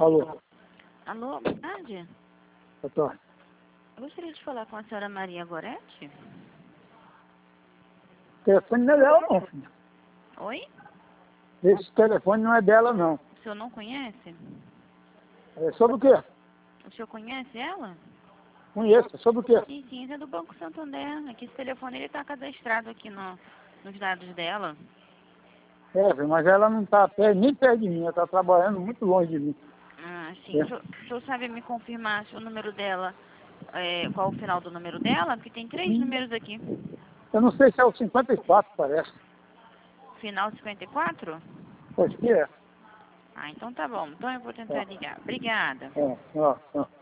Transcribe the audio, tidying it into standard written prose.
Alô, Alô, boa tarde. doutor. Eu gostaria de falar com a senhora Maria Goretti. O telefone não é dela não, filho. Oi? Esse telefone não é dela não. O senhor não conhece? É sobre o quê? O senhor conhece ela? Conheço. Sobre o quê? Sim, sim, é do Banco Santander. Aqui esse telefone ele está cadastrado aqui nos dados dela. É, filho, mas ela não está nem perto de mim. Ela está trabalhando muito longe de mim. Ah, sim. O senhor sabe me confirmar se o número dela, qual o final do número dela? Porque tem 3 números aqui. Eu não sei se é o 54, parece. Final 54? Acho que é. Ah, então tá bom. Então eu vou tentar ligar. Obrigada. Ó.